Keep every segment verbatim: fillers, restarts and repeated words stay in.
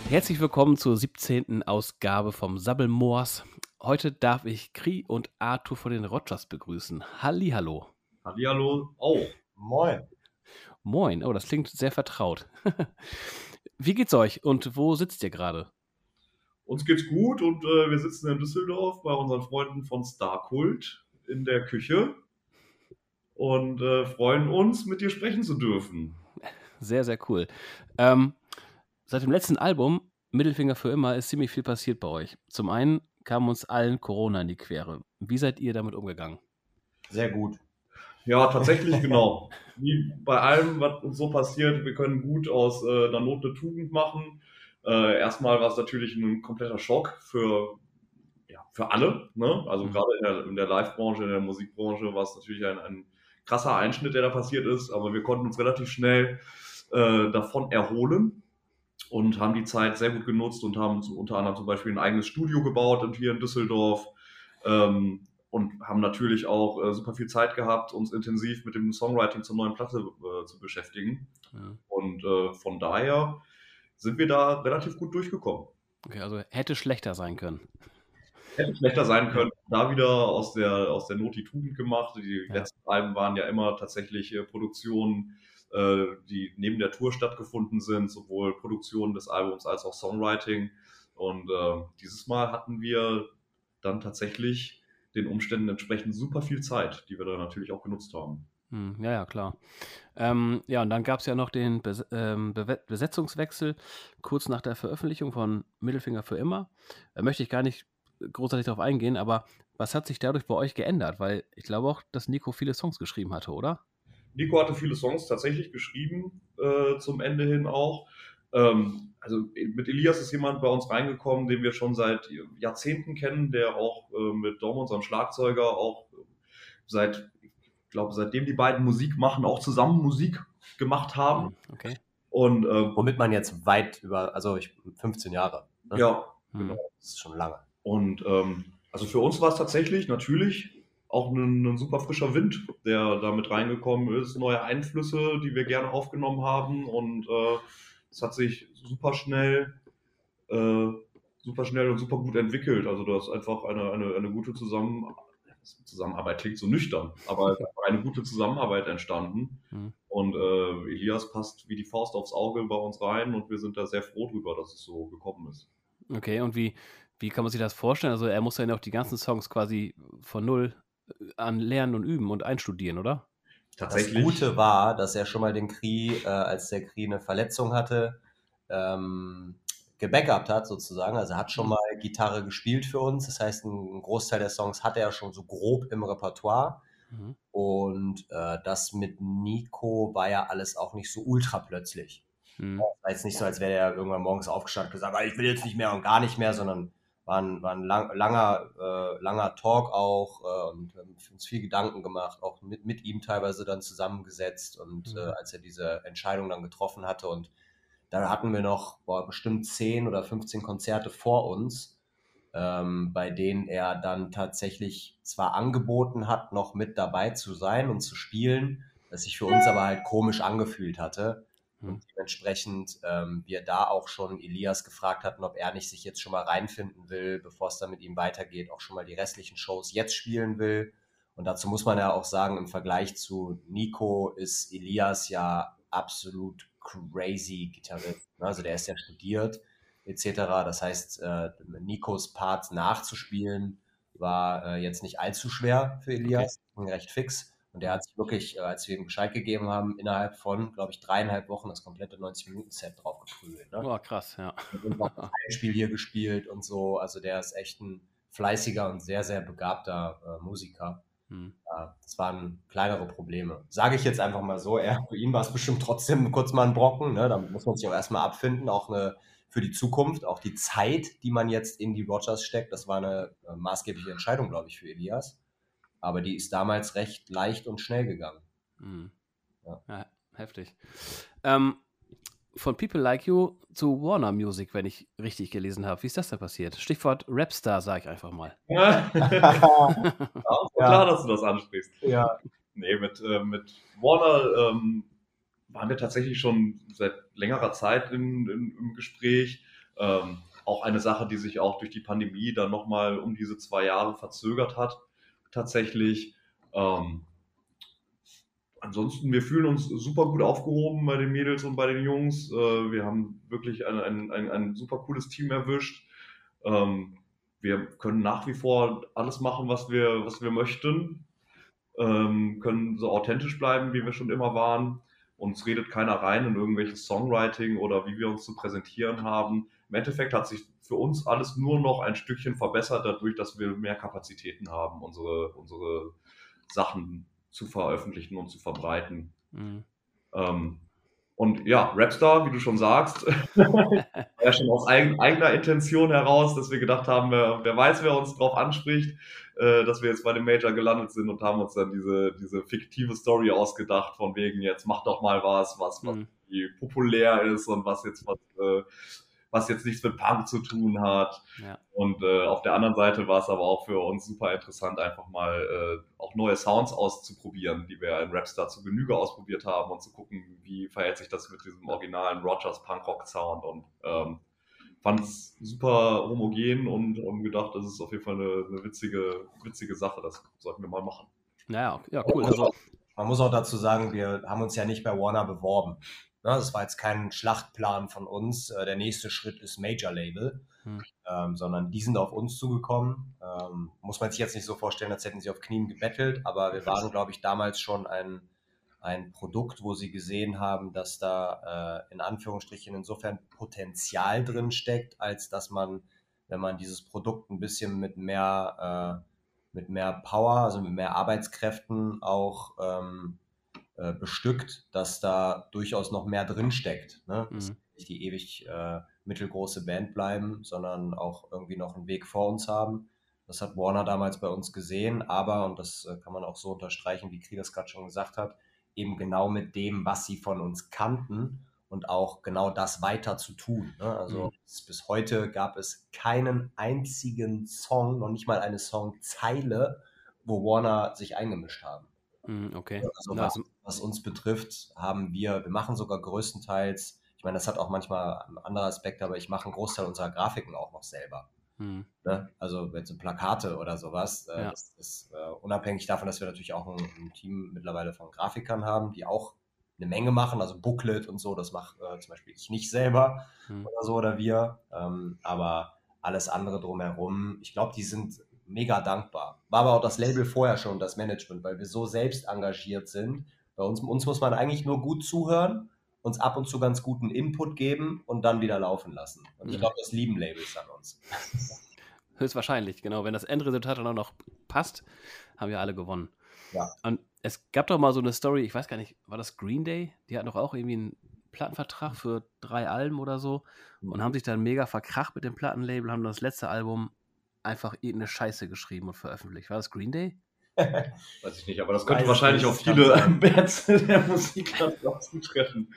Herzlich willkommen zur siebzehnten Ausgabe vom Sabbelmoors. Heute darf ich Kri und Arthur von den Rogers begrüßen. Hallihallo. Hallihallo auch. Moin. Moin, oh, das klingt sehr vertraut. Wie geht's euch und wo sitzt ihr gerade? Uns geht's gut und äh, wir sitzen in Düsseldorf bei unseren Freunden von Starkult in der Küche und äh, freuen uns, mit dir sprechen zu dürfen. Sehr, sehr cool. Ähm, seit dem letzten Album, Mittelfinger für immer, ist ziemlich viel passiert bei euch. Zum einen kam uns allen Corona in die Quere. Wie seid ihr damit umgegangen? Sehr gut. Ja, tatsächlich genau. Wie bei allem, was uns so passiert, wir können gut aus äh, einer Not eine Tugend machen. Äh, erstmal war es natürlich ein kompletter Schock für, ja, für alle. Ne? Also Mhm. gerade in der, in der Live-Branche, in der Musikbranche war es natürlich ein, ein krasser Einschnitt, der da passiert ist. Aber wir konnten uns relativ schnell äh, davon erholen und haben die Zeit sehr gut genutzt und haben so unter anderem zum Beispiel ein eigenes Studio gebaut und hier in Düsseldorf. Ähm, und haben natürlich auch äh, super viel Zeit gehabt, uns intensiv mit dem Songwriting zur neuen Platte äh, zu beschäftigen. Ja. Und äh, von daher sind wir da relativ gut durchgekommen. Okay, also hätte schlechter sein können. Hätte schlechter sein können. Ja. Da wieder aus der, aus der Not die Tugend gemacht. Die Ja. letzten Alben waren ja immer tatsächlich äh, Produktionen, äh, die neben der Tour stattgefunden sind, sowohl Produktion des Albums als auch Songwriting. Und äh, dieses Mal hatten wir dann tatsächlich den Umständen entsprechend super viel Zeit, die wir da natürlich auch genutzt haben. Hm, ja, ja, klar. Ähm, ja, und dann gab es ja noch den Bes ähm, Bewe Besetzungswechsel kurz nach der Veröffentlichung von Mittelfinger für immer. Da möchte ich gar nicht großartig darauf eingehen, aber was hat sich dadurch bei euch geändert? Weil ich glaube auch, dass Nico viele Songs geschrieben hatte, oder? Nico hatte viele Songs tatsächlich geschrieben, äh, zum Ende hin auch. Ähm, also mit Elias ist jemand bei uns reingekommen, den wir schon seit Jahrzehnten kennen, der auch äh, mit Dom, unserem Schlagzeuger, auch seit, ich glaube, seitdem die beiden Musik machen, auch zusammen Musik gemacht haben. Okay. Und ähm, Womit man jetzt weit über, also ich, fünfzehn Jahre. Ne? ja, Hm. genau. Das ist schon lange. Und ähm, also für uns war es tatsächlich natürlich auch ein, ein super frischer Wind, der da mit reingekommen ist, neue Einflüsse, die wir gerne aufgenommen haben, und äh, es hat sich super schnell, äh, super schnell und super gut entwickelt. Also da ist einfach eine, eine, eine gute Zusammen Zusammenarbeit, klingt so nüchtern, aber es ist einfach eine gute Zusammenarbeit entstanden. Hm. Und äh, Elias passt wie die Faust aufs Auge bei uns rein und wir sind da sehr froh drüber, dass es so gekommen ist. Okay, und wie, wie kann man sich das vorstellen? Also er muss ja auch die ganzen Songs quasi von null an lernen und üben und einstudieren, oder? Tatsächlich. Das Gute war, dass er schon mal den Kri, äh, als der Kri eine Verletzung hatte, ähm, gebackupt hat sozusagen. Also er hat schon Mhm. mal Gitarre gespielt für uns. Das heißt, ein Großteil der Songs hatte er schon so grob im Repertoire. Mhm. Und äh, das mit Nico war ja alles auch nicht so ultra plötzlich. Mhm. War jetzt nicht so, als wäre er irgendwann morgens aufgestanden und gesagt, "Ah, ich will jetzt nicht mehr und gar nicht mehr", sondern war ein, war ein lang, langer, äh, langer Talk auch äh, und wir haben uns viel Gedanken gemacht, auch mit, mit ihm teilweise dann zusammengesetzt und Mhm. äh, als er diese Entscheidung dann getroffen hatte, und da hatten wir noch boah, bestimmt zehn oder fünfzehn Konzerte vor uns, ähm, bei denen er dann tatsächlich zwar angeboten hat, noch mit dabei zu sein und zu spielen, das sich für uns aber halt komisch angefühlt hatte. Mhm. Und dementsprechend ähm, wir da auch schon Elias gefragt hatten, ob er nicht sich jetzt schon mal reinfinden will, bevor es dann mit ihm weitergeht, auch schon mal die restlichen Shows jetzt spielen will. Und dazu muss man ja auch sagen, im Vergleich zu Nico ist Elias ja absolut crazy Gitarrist. Also der ist ja studiert et cetera. Das heißt, äh, Nikos Part nachzuspielen war äh, jetzt nicht allzu schwer für Elias, ging recht fix. Und der hat sich wirklich, äh, als wir ihm Bescheid gegeben haben, innerhalb von, glaube ich, dreieinhalb Wochen das komplette neunzig-Minuten-Set drauf geprügelt. Ne? Oh, krass, ja. Und noch das Heimspiel hier gespielt und so. Also der ist echt ein fleißiger und sehr, sehr begabter äh, Musiker. Hm. Ja, das waren kleinere Probleme. Sage ich jetzt einfach mal so. Er, für ihn war es bestimmt trotzdem kurz mal ein Brocken. Ne? Da muss man sich auch erstmal abfinden. Auch eine, für die Zukunft, auch die Zeit, die man jetzt in die Rogers steckt, das war eine äh, maßgebliche Entscheidung, glaube ich, für Elias. Aber die ist damals recht leicht und schnell gegangen. Hm. Ja. Ja, heftig. Ähm, von People Like You zu Warner Music, wenn ich richtig gelesen habe. Wie ist das da passiert? Stichwort Rapstar, sage ich einfach mal. Ja, ist klar, dass du das ansprichst. Ja. Nee, mit, äh, mit Warner ähm, waren wir tatsächlich schon seit längerer Zeit in, in, im Gespräch. Ähm, auch eine Sache, die sich auch durch die Pandemie dann nochmal um diese zwei Jahre verzögert hat, tatsächlich. Ähm, ansonsten, wir fühlen uns super gut aufgehoben bei den Mädels und bei den Jungs. Äh, wir haben wirklich ein, ein, ein, ein super cooles Team erwischt. Ähm, wir können nach wie vor alles machen, was wir, was wir möchten. Ähm, können so authentisch bleiben, wie wir schon immer waren. Uns redet keiner rein in irgendwelches Songwriting oder wie wir uns zu präsentieren haben. Im Endeffekt hat sich für uns alles nur noch ein Stückchen verbessert, dadurch, dass wir mehr Kapazitäten haben, unsere, unsere Sachen zu veröffentlichen und zu verbreiten. Mhm. Ähm, und ja, Rapstar, wie du schon sagst, war ja schon aus eigen, eigener Intention heraus, dass wir gedacht haben, wer, wer weiß, wer uns drauf anspricht, äh, dass wir jetzt bei dem Major gelandet sind und haben uns dann diese, diese fiktive Story ausgedacht, von wegen jetzt mach doch mal was, was, was Mhm. populär ist und was jetzt was, äh, was jetzt nichts mit Punk zu tun hat. Ja. Und äh, auf der anderen Seite war es aber auch für uns super interessant, einfach mal äh, auch neue Sounds auszuprobieren, die wir in Rapstar zu Genüge ausprobiert haben und zu gucken, wie verhält sich das mit diesem originalen Rogers Punkrock-Sound, und ähm, fand es super homogen und haben gedacht, das ist auf jeden Fall eine, eine witzige, witzige Sache, das sollten wir mal machen. Naja, ja, cool. Also, Man muss auch dazu sagen, wir haben uns ja nicht bei Warner beworben. Ne, das war jetzt kein Schlachtplan von uns. Äh, Der nächste Schritt ist Major-Label, Hm. ähm, sondern die sind auf uns zugekommen. Ähm, muss man sich jetzt nicht so vorstellen, als hätten sie auf Knien gebettelt, aber wir waren, glaube ich, damals schon ein, ein Produkt, wo sie gesehen haben, dass da äh, in Anführungsstrichen insofern Potenzial drin steckt, als dass man, wenn man dieses Produkt ein bisschen mit mehr, äh, mit mehr Power, also mit mehr Arbeitskräften auch ähm, äh, bestückt, dass da durchaus noch mehr drin steckt. Ne? Dass Mhm. nicht die ewig äh, mittelgroße Band bleiben, sondern auch irgendwie noch einen Weg vor uns haben. Das hat Warner damals bei uns gesehen, aber, und das äh, kann man auch so unterstreichen, wie Krieg das gerade schon gesagt hat, eben genau mit dem, was sie von uns kannten und auch genau das weiter zu tun. Ne? Also Mhm. bis, bis heute gab es keinen einzigen Song, noch nicht mal eine Songzeile, wo Warner sich eingemischt haben. Mhm. Okay. Also Na, was, also, was uns betrifft, haben wir, wir machen sogar größtenteils, ich meine, das hat auch manchmal andere Aspekte, aber ich mache einen Großteil unserer Grafiken auch noch selber. mhm. Ne? Also jetzt so Plakate oder sowas, äh, Ja. das ist äh, unabhängig davon, dass wir natürlich auch ein, ein Team mittlerweile von Grafikern haben, die auch eine Menge machen, also Booklet und so, das mache äh, zum Beispiel ich nicht selber Mhm. oder so oder wir, ähm, aber alles andere drumherum, ich glaube, die sind mega dankbar. War aber auch das Label vorher schon, das Management, weil wir so selbst engagiert sind. Bei uns, uns muss man eigentlich nur gut zuhören, uns ab und zu ganz guten Input geben und dann wieder laufen lassen. Und ich Mhm. glaube, das lieben Labels an uns. Höchstwahrscheinlich, genau. Wenn das Endresultat dann auch noch passt, haben wir alle gewonnen. Ja. Und es gab doch mal so eine Story, ich weiß gar nicht, war das Green Day? Die hatten doch auch irgendwie einen Plattenvertrag für drei Alben oder so und haben sich dann mega verkracht mit dem Plattenlabel, haben das letzte Album einfach irgendeine Scheiße geschrieben und veröffentlicht. War das Green Day? Weiß ich nicht, aber das könnte Weiß wahrscheinlich nicht, auf kann viele sein. Bands der Musiklandschaft auch zutreffen.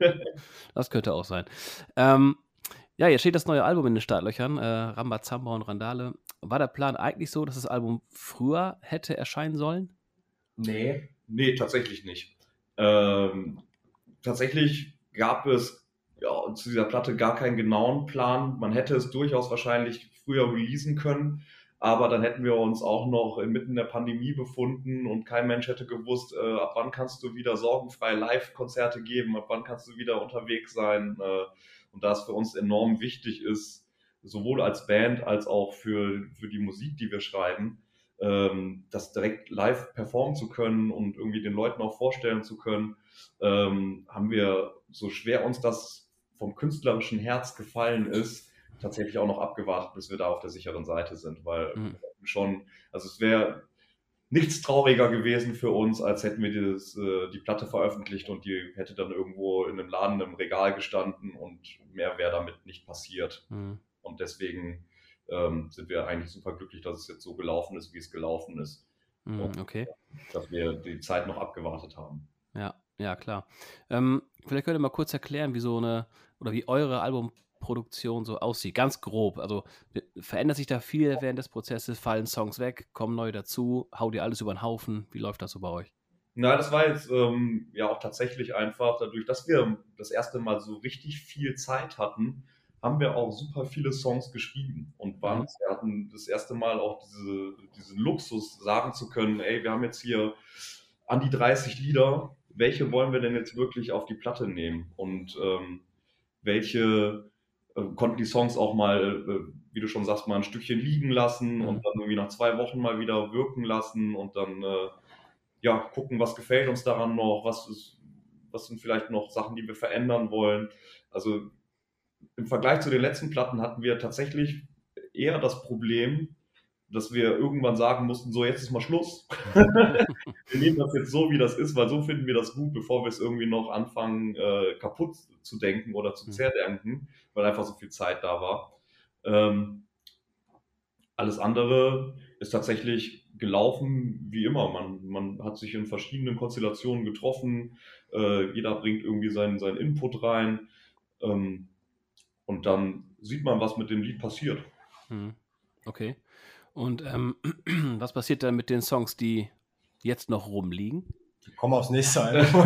Das könnte auch sein. Ähm, ja, jetzt steht das neue Album in den Startlöchern, äh, Rambazamba und Randale. War der Plan eigentlich so, dass das Album früher hätte erscheinen sollen? Nee. Nee, tatsächlich nicht. Ähm, tatsächlich gab es ja, zu dieser Platte gar keinen genauen Plan. Man hätte es durchaus wahrscheinlich früher releasen können, aber dann hätten wir uns auch noch inmitten der Pandemie befunden und kein Mensch hätte gewusst, äh, ab wann kannst du wieder sorgenfrei Live-Konzerte geben, ab wann kannst du wieder unterwegs sein. Äh, und da es für uns enorm wichtig ist, sowohl als Band als auch für, für die Musik, die wir schreiben, ähm, das direkt live performen zu können und irgendwie den Leuten auch vorstellen zu können, ähm, haben wir, so schwer uns das vom künstlerischen Herz gefallen ist, tatsächlich auch noch abgewartet, bis wir da auf der sicheren Seite sind, weil Mhm. schon, also es wäre nichts trauriger gewesen für uns, als hätten wir dieses, äh, die Platte veröffentlicht und die hätte dann irgendwo in einem Laden im Regal gestanden und mehr wäre damit nicht passiert. Mhm. Und deswegen ähm, sind wir eigentlich super glücklich, dass es jetzt so gelaufen ist, wie es gelaufen ist. Mhm. Und Okay. dass wir die Zeit noch abgewartet haben. Ja, ja, klar. Ähm, vielleicht könnt ihr mal kurz erklären, wie so eine, oder wie eure Albumproduktion so aussieht. Ganz grob. Also we- verändert sich da viel während des Prozesses, fallen Songs weg, kommen neue dazu, haut ihr alles über den Haufen? Wie läuft das so bei euch? Na, das war jetzt ähm, ja auch tatsächlich einfach, dadurch, dass wir das erste Mal so richtig viel Zeit hatten, haben wir auch super viele Songs geschrieben und waren, Mhm. wir hatten das erste Mal auch diese, diesen Luxus, sagen zu können, ey, wir haben jetzt hier an die dreißig Lieder, welche wollen wir denn jetzt wirklich auf die Platte nehmen und ähm, welche äh, konnten die Songs auch mal, äh, wie du schon sagst, mal ein Stückchen liegen lassen Mhm. und dann irgendwie nach zwei Wochen mal wieder wirken lassen und dann äh, ja, gucken, was gefällt uns daran noch, was ist, was sind vielleicht noch Sachen, die wir verändern wollen. Also im Vergleich zu den letzten Platten hatten wir tatsächlich eher das Problem, dass wir irgendwann sagen mussten, so jetzt ist mal Schluss. Wir nehmen das jetzt so, wie das ist, weil so finden wir das gut, bevor wir es irgendwie noch anfangen, äh, kaputt zu denken oder zu Mhm. zerdenken, weil einfach so viel Zeit da war. Ähm, alles andere ist tatsächlich gelaufen wie immer. Man, man hat sich in verschiedenen Konstellationen getroffen, äh, jeder bringt irgendwie seinen, seinen Input rein ähm, und dann sieht man, was mit dem Lied passiert. Mhm. Okay. Und ähm, was passiert dann mit den Songs, die jetzt noch rumliegen? Die kommen aufs nächste Album.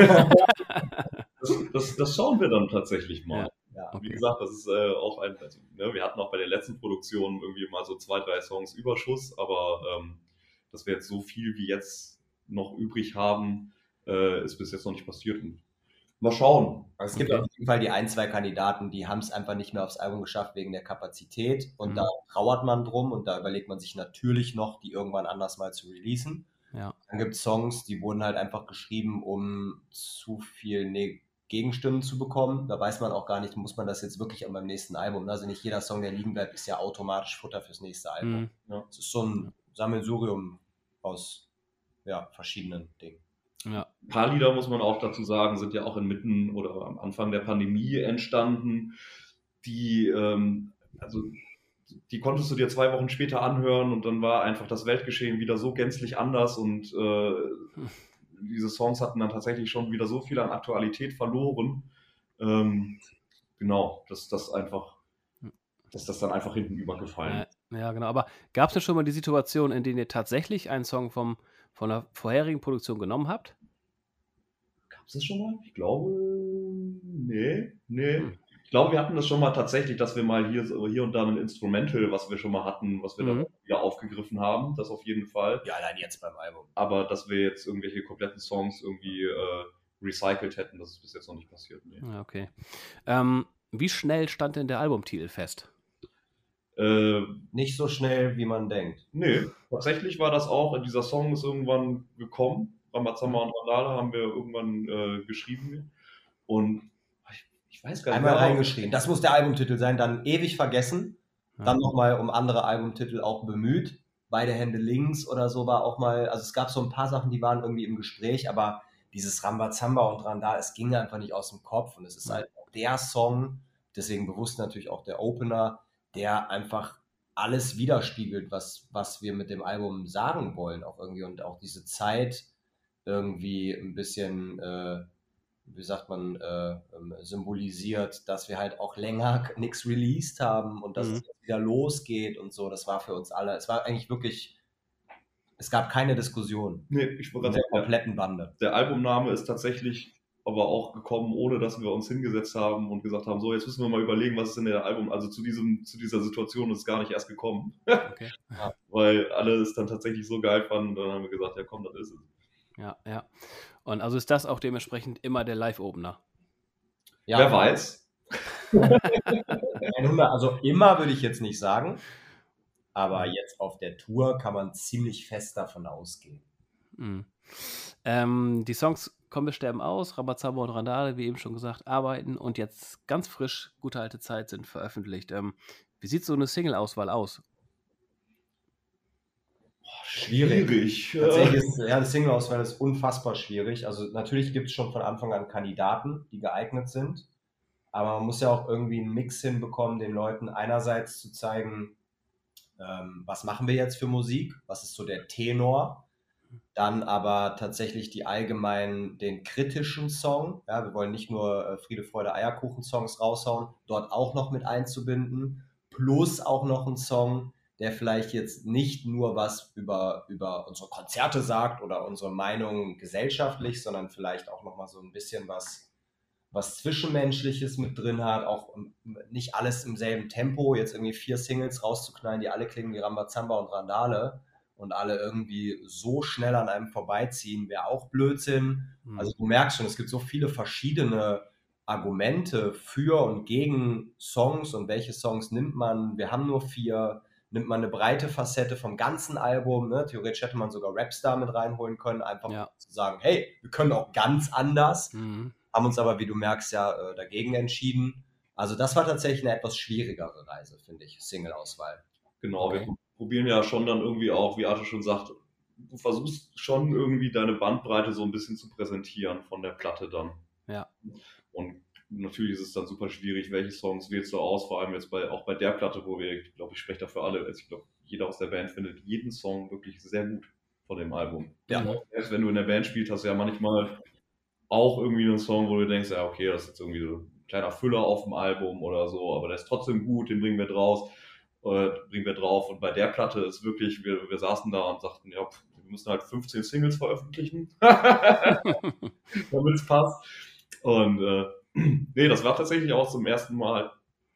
Das, das, das schauen wir dann tatsächlich mal. Ja, Ja. Wie okay. gesagt, das ist äh, auch ein, also, ne, wir hatten auch bei der letzten Produktion irgendwie mal so zwei, drei Songs Überschuss, aber ähm, dass wir jetzt so viel wie jetzt noch übrig haben, äh, ist bis jetzt noch nicht passiert. Und mal schauen. Also es gibt Okay. auf jeden Fall die ein, zwei Kandidaten, die haben es einfach nicht mehr aufs Album geschafft wegen der Kapazität und Mhm. da trauert man drum und da überlegt man sich natürlich noch, die irgendwann anders mal zu releasen. Ja. Dann gibt es Songs, die wurden halt einfach geschrieben, um zu viel ne Gegenstimmen zu bekommen. Da weiß man auch gar nicht, muss man das jetzt wirklich an beim nächsten Album. Also nicht jeder Song, der liegen bleibt, ist ja automatisch Futter fürs nächste Album. Mhm. Ja. Es ist so ein Sammelsurium aus ja, verschiedenen Dingen. Ja. Ein paar Lieder, muss man auch dazu sagen, sind ja auch inmitten oder am Anfang der Pandemie entstanden, die, ähm, also die konntest du dir zwei Wochen später anhören und dann war einfach das Weltgeschehen wieder so gänzlich anders und äh, diese Songs hatten dann tatsächlich schon wieder so viel an Aktualität verloren. Ähm, genau, dass das einfach, dass das dann einfach hinten übergefallen ist. Ja, ja, genau. Aber gab es denn schon mal die Situation, in denen ihr tatsächlich einen Song vom, von einer vorherigen Produktion genommen habt? Gab es das schon mal? Ich glaube, nee, nee. Hm. Ich glaube, wir hatten das schon mal tatsächlich, dass wir mal hier, so- hier und da ein Instrumental, was wir schon mal hatten, was wir Mhm. dann wieder aufgegriffen haben, das auf jeden Fall. Ja, allein jetzt beim Album. Aber dass wir jetzt irgendwelche kompletten Songs irgendwie äh, recycelt hätten, das ist bis jetzt noch nicht passiert. Nee. Ja, okay. Ähm, wie schnell stand denn der Albumtitel fest? Äh, Nicht so schnell, wie man denkt. nee, tatsächlich war das auch, dieser Song ist irgendwann gekommen. Ramazamba und Randale haben wir irgendwann äh, geschrieben. Und ich, ich weiß gar nicht. Einmal wer- reingeschrieben. Das muss der Albumtitel sein, dann ewig vergessen. Ja. Dann nochmal um andere Albumtitel auch bemüht. Beide Hände links oder so war auch mal, also es gab so ein paar Sachen, die waren irgendwie im Gespräch, aber dieses Rambazamba und Randal, es ging einfach nicht aus dem Kopf und es ist Ja. halt auch der Song, deswegen bewusst natürlich auch der Opener, der einfach alles widerspiegelt, was, was wir mit dem Album sagen wollen auch irgendwie und auch diese Zeit irgendwie ein bisschen, äh, wie sagt man, äh, ähm, symbolisiert, dass wir halt auch länger nichts released haben und dass Mhm. es jetzt wieder losgeht und so. Das war für uns alle, es war eigentlich wirklich, es gab keine Diskussion Nee, ich wollte in gerade der sagen, der, kompletten Bande. der Albumname ist tatsächlich aber auch gekommen, ohne dass wir uns hingesetzt haben und gesagt haben, so, jetzt müssen wir mal überlegen, was ist in der Album, also zu diesem, zu dieser Situation ist es gar nicht erst gekommen. Okay. Weil alle es dann tatsächlich so geil fanden und dann haben wir gesagt, ja komm, das ist es. Ja, ja. Und also ist das auch dementsprechend immer der Live-Opener? Ja, Wer weiß? hundert, also immer würde ich jetzt nicht sagen, aber jetzt auf der Tour kann man ziemlich fest davon ausgehen. Mhm. Ähm, die Songs Kommen wir sterben aus, Rambazamba und Randale, wie eben schon gesagt, arbeiten und jetzt ganz frisch Gute alte Zeit sind veröffentlicht. Ähm, wie sieht so eine Single-Auswahl aus? Schwierig. Tatsächlich ist ja, die Single-Auswahl ist unfassbar schwierig. Also natürlich gibt es schon von Anfang an Kandidaten, die geeignet sind, aber man muss ja auch irgendwie einen Mix hinbekommen, den Leuten einerseits zu zeigen, ähm, was machen wir jetzt für Musik, was ist so der Tenor, dann aber tatsächlich die allgemeinen, den kritischen Song, ja, wir wollen nicht nur äh, Friede, Freude, Eierkuchen-Songs raushauen, dort auch noch mit einzubinden, plus auch noch einen Song, der vielleicht jetzt nicht nur was über, über unsere Konzerte sagt oder unsere Meinung gesellschaftlich, sondern vielleicht auch nochmal so ein bisschen was, was Zwischenmenschliches mit drin hat, auch nicht alles im selben Tempo, jetzt irgendwie vier Singles rauszuknallen, die alle klingen wie Rambazamba und Randale und alle irgendwie so schnell an einem vorbeiziehen, wäre auch Blödsinn. Mhm. Also du merkst schon, es gibt so viele verschiedene Argumente für und gegen Songs und welche Songs nimmt man. Wir haben nur vier, nimmt man eine breite Facette vom ganzen Album, ne? Theoretisch hätte man sogar Rapstar mit reinholen können, einfach Ja. zu sagen, hey, wir können auch ganz anders, Mhm. haben uns aber, wie du merkst, ja äh, dagegen entschieden. Also das war tatsächlich eine etwas schwierigere Reise, finde ich, Single-Auswahl. Genau, Okay. wir probieren ja schon dann irgendwie auch, wie Arthur schon sagt, du versuchst schon irgendwie deine Bandbreite so ein bisschen zu präsentieren von der Platte dann. Ja. Und natürlich ist es dann super schwierig, welche Songs wählst du aus, vor allem jetzt bei, auch bei der Platte, wo wir, ich glaube, ich spreche da für alle, also ich glaube, jeder aus der Band findet jeden Song wirklich sehr gut von dem Album. Ja. Mhm. Selbst wenn du in der Band spielst, hast du ja manchmal auch irgendwie einen Song, wo du denkst, ja, okay, das ist jetzt irgendwie so ein kleiner Füller auf dem Album oder so, aber der ist trotzdem gut, den bringen wir draus, äh, bringen wir drauf. Und bei der Platte ist wirklich, wir, wir saßen da und sagten, ja, pff, wir müssen halt fünfzehn Singles veröffentlichen, damit es passt. Und äh, nee, das war tatsächlich auch zum ersten Mal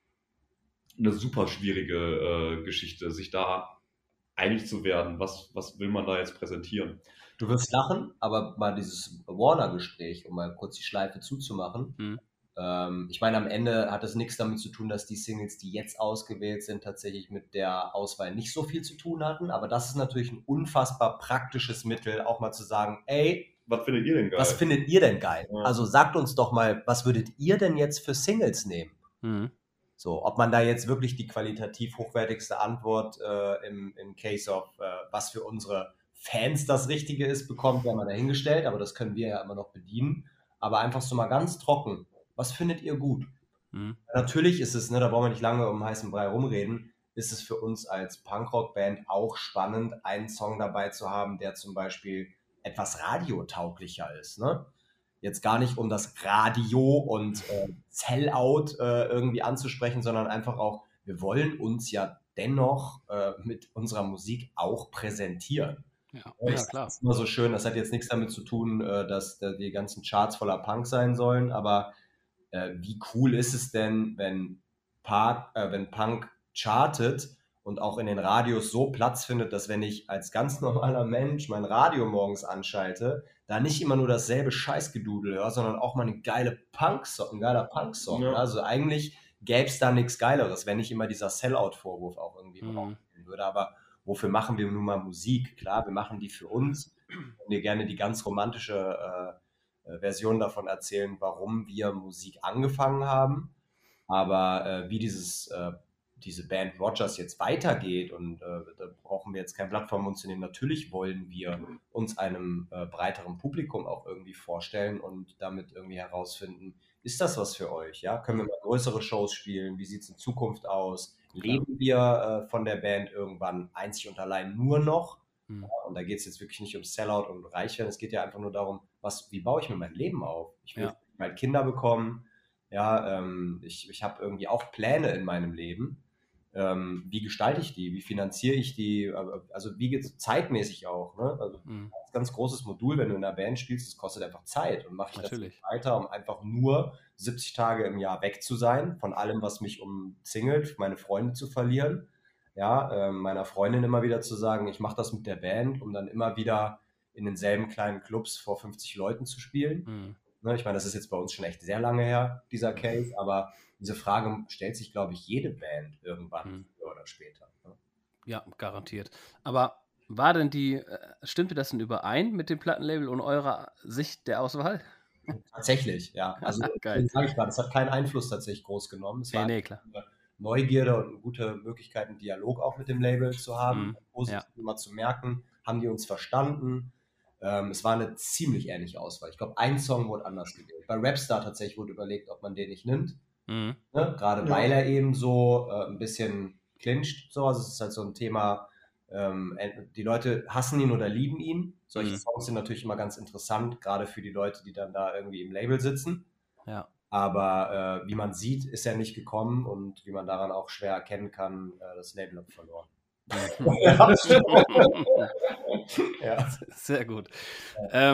eine super schwierige äh, Geschichte, sich da einig zu werden. Was, was will man da jetzt präsentieren? Du wirst lachen, aber mal dieses Warner-Gespräch, um mal kurz die Schleife zuzumachen. Mhm. Ähm, ich meine, am Ende hat es nichts damit zu tun, dass die Singles, die jetzt ausgewählt sind, tatsächlich mit der Auswahl nicht so viel zu tun hatten. Aber das ist natürlich ein unfassbar praktisches Mittel, auch mal zu sagen, ey, Was findet ihr denn geil? was findet ihr denn geil? Ja. Also sagt uns doch mal, was würdet ihr denn jetzt für Singles nehmen? Mhm. So, ob man da jetzt wirklich die qualitativ hochwertigste Antwort äh, im, im Case of, äh, was für unsere Fans das Richtige ist, bekommt, wäre mal dahingestellt, aber das können wir ja immer noch bedienen. Aber einfach so mal ganz trocken, was findet ihr gut? Mhm. Natürlich ist es, ne, da brauchen wir nicht lange um heißen Brei rumreden, ist es für uns als Punkrock-Band auch spannend, einen Song dabei zu haben, der zum Beispiel etwas radiotauglicher ist, ne? Jetzt gar nicht, um das Radio und äh, Sellout äh, irgendwie anzusprechen, sondern einfach auch, wir wollen uns ja dennoch äh, mit unserer Musik auch präsentieren. Ja, Ich ja, sag, klar. das ist immer so schön, das hat jetzt nichts damit zu tun, äh, dass äh, die ganzen Charts voller Punk sein sollen, aber äh, wie cool ist es denn, wenn, Park, äh, wenn Punk chartet und auch in den Radios so Platz findet, dass wenn ich als ganz normaler Mensch mein Radio morgens anschalte, da nicht immer nur dasselbe Scheißgedudel höre, sondern auch mal eine geile Punk-Song, ein geiler Punk-Song. Ja. Also eigentlich gäbe es da nichts Geileres, wenn nicht immer dieser Sellout-Vorwurf auch irgendwie im Raum Mhm. stehen würde. Aber wofür machen wir nun mal Musik? Klar, wir machen die für uns. Und wir gerne die ganz romantische äh, äh, Version davon erzählen, warum wir Musik angefangen haben. Aber äh, wie dieses, äh, diese Band Rogers jetzt weitergeht, und äh, da brauchen wir jetzt kein Blatt vom Mund zu nehmen. Natürlich wollen wir uns einem äh, breiteren Publikum auch irgendwie vorstellen und damit irgendwie herausfinden, ist das was für euch? Ja? Können wir mal größere Shows spielen? Wie sieht es in Zukunft aus? Leben wir äh, von der Band irgendwann einzig und allein nur noch? Mhm. Und da geht es jetzt wirklich nicht um Sellout und Reichwerden, es geht ja einfach nur darum, was, wie baue ich mir mein Leben auf? Ich will Ja. mal Kinder bekommen, ja, ähm, ich, ich habe irgendwie auch Pläne in meinem Leben. Ähm, wie gestalte ich die? Wie finanziere ich die? Also wie geht es zeitmäßig auch? Ne? Also Mhm. ein ganz großes Modul, wenn du in einer Band spielst, das kostet einfach Zeit. Und mache ich das Natürlich. weiter, um einfach nur siebzig Tage im Jahr weg zu sein, von allem, was mich umzingelt, meine Freunde zu verlieren. Ja, äh, meiner Freundin immer wieder zu sagen, ich mache das mit der Band, um dann immer wieder in denselben kleinen Clubs vor fünfzig Leuten zu spielen. Mhm. Ne, ich meine, das ist jetzt bei uns schon echt sehr lange her, dieser Case, aber diese Frage stellt sich, glaube ich, jede Band irgendwann Mhm. früher oder später. Ne? Ja, garantiert. Aber war denn die, äh, stimmte das denn überein mit dem Plattenlabel und eurer Sicht der Auswahl? Tatsächlich, ja. Also, Geil. sage ich gerade, das hat keinen Einfluss tatsächlich groß genommen. Es Nee, war nee, klar. eine Neugierde und eine gute Möglichkeit, einen Dialog auch mit dem Label zu haben, Mhm, positiv ja. immer zu merken, haben die uns verstanden. Ähm, es war eine ziemlich ähnliche Auswahl. Ich glaube, ein Song wurde anders gewählt. Bei Rapstar tatsächlich wurde überlegt, ob man den nicht nimmt. Mhm. Ne? Gerade Ja. weil er eben so äh, ein bisschen clincht. So. Also es ist halt so ein Thema, ähm, die Leute hassen ihn oder lieben ihn. Solche Mhm. Songs sind natürlich immer ganz interessant, gerade für die Leute, die dann da irgendwie im Label sitzen. Ja. Aber äh, wie man sieht, ist er nicht gekommen, und wie man daran auch schwer erkennen kann, äh, das Label hat verloren. Mhm. Ja. Sehr gut. Ähm,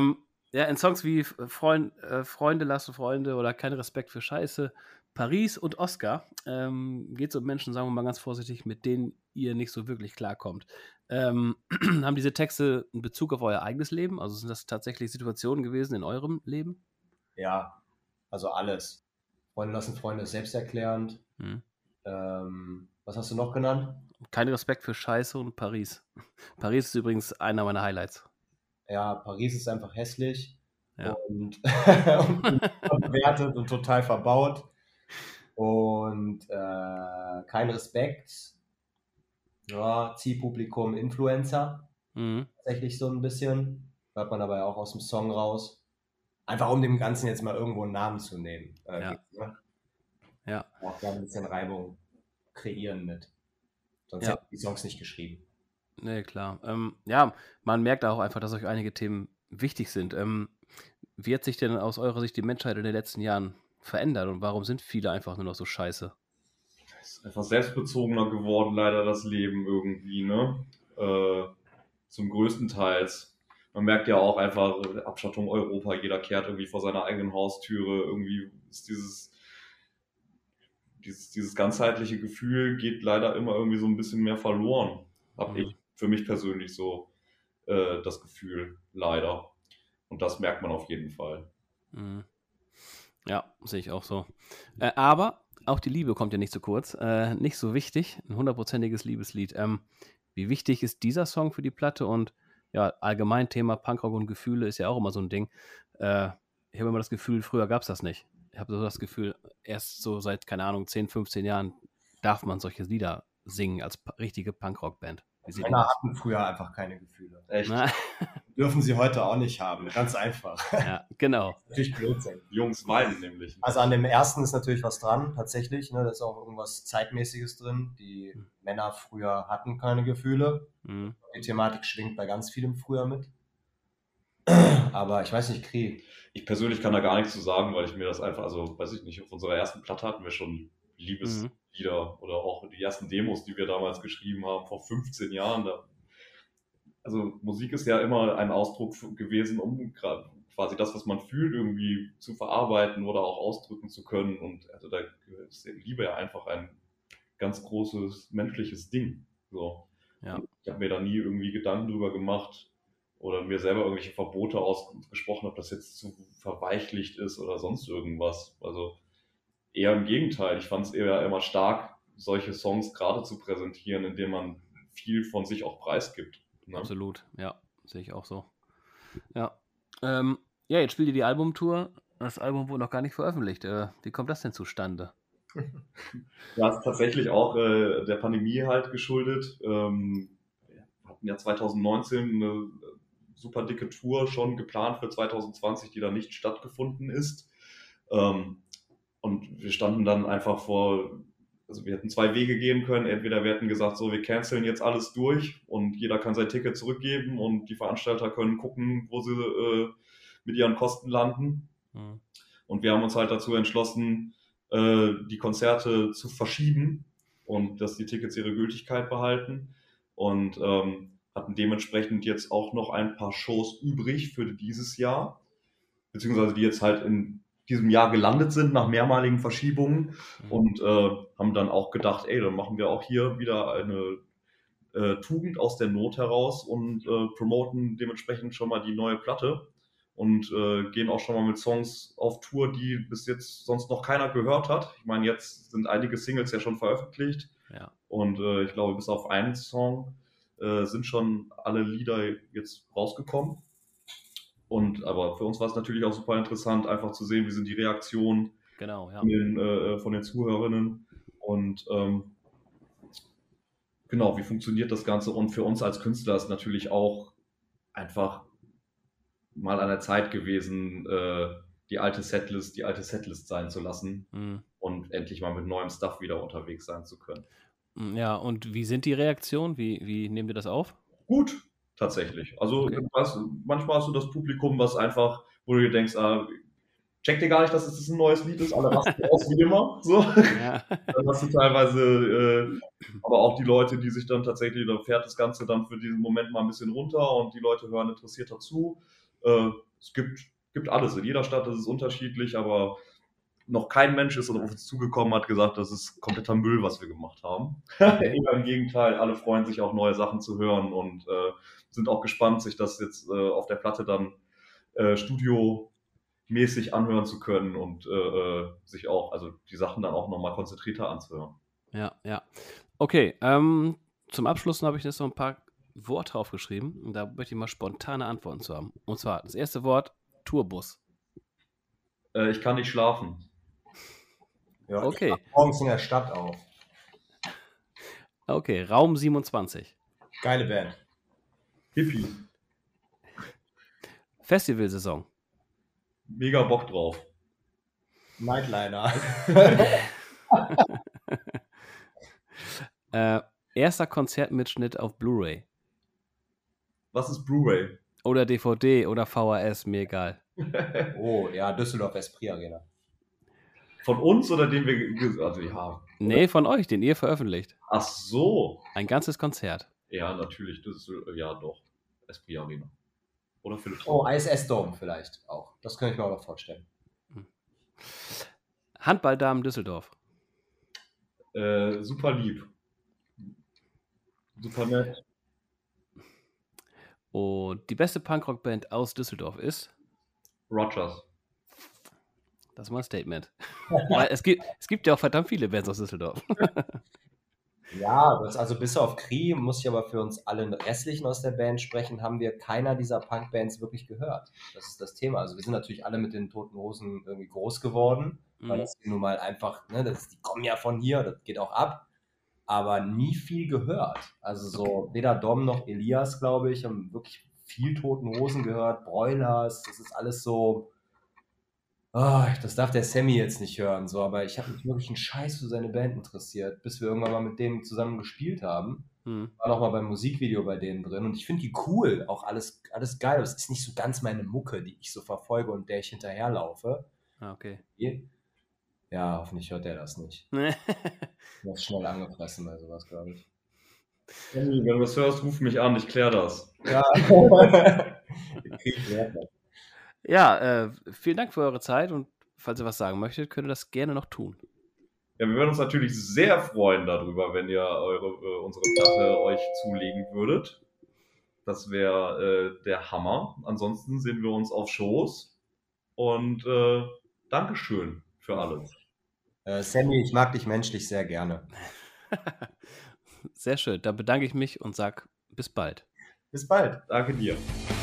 Ja, in Songs wie Freund, äh, Freunde lassen Freunde oder Kein Respekt für Scheiße, Paris und Oscar ähm, geht es um Menschen, sagen wir mal ganz vorsichtig, mit denen ihr nicht so wirklich klarkommt. Ähm, haben diese Texte einen Bezug auf euer eigenes Leben? Also sind das tatsächlich Situationen gewesen in eurem Leben? Ja, also alles. Freunde lassen Freunde ist selbsterklärend. Hm. Ähm, was hast du noch genannt? Kein Respekt für Scheiße und Paris. Paris ist übrigens einer meiner Highlights. Ja, Paris ist einfach hässlich Ja. und, und verwertet und total verbaut. Und äh, kein Respekt. Ja, Zielpublikum Influencer. Mhm. Tatsächlich so ein bisschen. Hört man aber ja auch aus dem Song raus. Einfach um dem Ganzen jetzt mal irgendwo einen Namen zu nehmen. Äh, Ja. ne? Ja. Auch gerne ein bisschen Reibung kreieren mit. Sonst Ja. hätte ich die Songs nicht geschrieben. Nee, klar. Ähm, ja, man merkt auch einfach, dass euch einige Themen wichtig sind. Ähm, wie hat sich denn aus eurer Sicht die Menschheit in den letzten Jahren verändert und warum sind viele einfach nur noch so scheiße? Es ist einfach selbstbezogener geworden, leider das Leben irgendwie, ne? Äh, zum größten Teils. Man merkt ja auch einfach Abschottung Europa, jeder kehrt irgendwie vor seiner eigenen Haustüre. Irgendwie ist dieses, dieses, dieses ganzheitliche Gefühl geht leider immer irgendwie so ein bisschen mehr verloren. Hab Mhm. ich für mich persönlich so äh, das Gefühl, leider. Und das merkt man auf jeden Fall. Mhm. Ja, sehe ich auch so. Äh, aber auch die Liebe kommt ja nicht zu kurz. Äh, nicht so wichtig, ein hundertprozentiges Liebeslied. Ähm, wie wichtig ist dieser Song für die Platte? Und ja, allgemein Thema Punkrock und Gefühle ist ja auch immer so ein Ding. Äh, ich habe immer das Gefühl, früher gab es das nicht. Ich habe so das Gefühl, erst so seit, keine Ahnung, zehn, fünfzehn Jahren darf man solche Lieder singen als pa- richtige Punkrock-Band. Wie seht ihr Männer das? hatten früher einfach keine Gefühle. Echt, Na, Dürfen sie heute auch nicht haben. Ganz einfach. ja, genau. Natürlich Blödsinn. Jungs weinen nämlich. Also an dem ersten ist natürlich was dran, tatsächlich. Ne? Da ist auch irgendwas Zeitmäßiges drin. Die Männer früher hatten keine Gefühle. Mhm. Die Thematik schwingt bei ganz vielem früher mit. Aber ich weiß nicht, Krieg. Ich persönlich kann da gar nichts zu sagen, weil ich mir das einfach, also weiß ich nicht, auf unserer ersten Platte hatten wir schon Liebeslieder oder auch die ersten Demos, die wir damals geschrieben haben, vor fünfzehn Jahren. Da, also Musik ist ja immer ein Ausdruck f- gewesen, um gra- quasi das, was man fühlt, irgendwie zu verarbeiten oder auch ausdrücken zu können. Und also da ist die Liebe ja einfach ein ganz großes menschliches Ding. So. Ja. Und ich habe mir da nie irgendwie Gedanken drüber gemacht oder mir selber irgendwelche Verbote ausgesprochen, ob das jetzt zu verweichlicht ist oder sonst irgendwas. Also eher im Gegenteil. Ich fand es eher immer stark, solche Songs gerade zu präsentieren, indem man viel von sich auch preisgibt. Ne? Absolut, ja, sehe ich auch so. Ja, ähm, ja, jetzt spielt ihr die Albumtour. Das Album wurde noch gar nicht veröffentlicht. Äh, wie kommt das denn zustande? Das ist tatsächlich auch äh, der Pandemie halt geschuldet. Ähm, wir hatten ja zwanzig neunzehn eine super dicke Tour schon geplant für zwanzig zwanzig, die dann nicht stattgefunden ist. Ähm, und wir standen dann einfach vor, also wir hätten zwei Wege gehen können. Entweder wir hätten gesagt, so, wir canceln jetzt alles durch und jeder kann sein Ticket zurückgeben und die Veranstalter können gucken, wo sie äh, mit ihren Kosten landen. Hm. Und wir haben uns halt dazu entschlossen, äh, die Konzerte zu verschieben und dass die Tickets ihre Gültigkeit behalten. Und ähm, hatten dementsprechend jetzt auch noch ein paar Shows übrig für dieses Jahr, beziehungsweise die jetzt halt in diesem Jahr gelandet sind nach mehrmaligen Verschiebungen Mhm. und äh, haben dann auch gedacht, ey, dann machen wir auch hier wieder eine äh, Tugend aus der Not heraus und äh, promoten dementsprechend schon mal die neue Platte und äh, gehen auch schon mal mit Songs auf Tour, die bis jetzt sonst noch keiner gehört hat. Ich meine, jetzt sind einige Singles ja schon veröffentlicht Ja. und äh, ich glaube, bis auf einen Song äh, sind schon alle Lieder jetzt rausgekommen. Und aber für uns war es natürlich auch super interessant, einfach zu sehen, wie sind die Reaktionen Genau, ja. von den, äh, von den Zuhörerinnen und ähm, genau, wie funktioniert das Ganze? Und für uns als Künstler ist natürlich auch einfach mal an der Zeit gewesen, äh, die alte Setlist, die alte Setlist sein zu lassen Mhm. und endlich mal mit neuem Stuff wieder unterwegs sein zu können. Ja, und wie sind die Reaktionen? Wie, wie nehmt ihr das auf? Gut, tatsächlich. Also Okay. was, manchmal hast du das Publikum, was einfach, wo du dir denkst, ah, checkt ihr gar nicht, dass es ein neues Lied ist, alle rasten aus wie immer. So. Ja. Dann hast du teilweise äh, aber auch die Leute, die sich dann tatsächlich, da fährt das Ganze dann für diesen Moment mal ein bisschen runter und die Leute hören interessierter zu. Äh, es gibt, gibt alles. In jeder Stadt ist es unterschiedlich, aber noch kein Mensch ist auf uns zugekommen, hat gesagt, das ist kompletter Müll, was wir gemacht haben. Okay. Eher im Gegenteil, alle freuen sich auch, neue Sachen zu hören und äh, sind auch gespannt, sich das jetzt äh, auf der Platte dann äh, studiomäßig anhören zu können und äh, sich auch, also die Sachen dann auch nochmal konzentrierter anzuhören. Ja, ja. Okay, ähm, zum Abschluss habe ich jetzt noch ein paar Worte aufgeschrieben und da möchte ich mal spontane Antworten zu haben. Und zwar das erste Wort, Tourbus. Äh, ich kann nicht schlafen. Ja, Okay. Ich mach morgens in der Stadt auf. Okay, Raum siebenundzwanzig. Geile Band. Hippie. Festivalsaison. Mega Bock drauf. Nightliner. äh, erster Konzertmitschnitt auf Blu-ray. Was ist Blu-ray? Oder D V D oder V H S, mir egal. Oh, ja, Düsseldorf Esprit Arena. Von uns oder den wir, ge- also ja. Nee, von euch, den ihr veröffentlicht. Ach so. Ein ganzes Konzert. Ja, natürlich. Das ist, äh, ja, doch. Esprit Arena. Oder Philipp. Oh, I S S Dome vielleicht auch. Das könnte ich mir auch noch vorstellen. Handballdamen Düsseldorf. Äh, super lieb. Super nett. Und die beste Punkrock-Band aus Düsseldorf ist, Rogers. das ist mal ein Statement. Weil es gibt, es gibt ja auch verdammt viele Bands aus Düsseldorf. Ja, das, also bis auf Kri, muss ich aber für uns alle restlichen aus der Band sprechen, haben wir keiner dieser Punk-Bands wirklich gehört. Das ist das Thema. Also wir sind natürlich alle mit den Toten Hosen irgendwie groß geworden, weil Mhm. das nun mal einfach, ne, das, die kommen ja von hier, das geht auch ab, aber nie viel gehört. Also so weder Dom noch Elias, glaube ich, haben wirklich viel Toten Hosen gehört, Broilers, das ist alles so, ah, das darf der Sammy jetzt nicht hören, so, aber ich habe mich wirklich einen Scheiß für seine Band interessiert, bis wir irgendwann mal mit denen zusammen gespielt haben. Mhm. War noch mal beim Musikvideo bei denen drin und ich finde die cool, auch alles, alles geil, aber es ist nicht so ganz meine Mucke, die ich so verfolge und der ich hinterherlaufe. Ah, okay. Ja, hoffentlich hört er das nicht. Der ist schnell angefressen bei sowas, glaube ich. Wenn du das hörst, ruf mich an, ich kläre das. Ja. Ich werde das. Ja, äh, vielen Dank für eure Zeit und falls ihr was sagen möchtet, könnt ihr das gerne noch tun. Ja, wir würden uns natürlich sehr freuen darüber, wenn ihr eure, äh, unsere Platte euch zulegen würdet. Das wäre äh, der Hammer. Ansonsten sehen wir uns auf Shows. Und äh, Dankeschön für alles. Äh, Sammy, ich mag dich menschlich sehr gerne. Sehr schön. Dann bedanke ich mich und sage bis bald. Bis bald. Danke dir.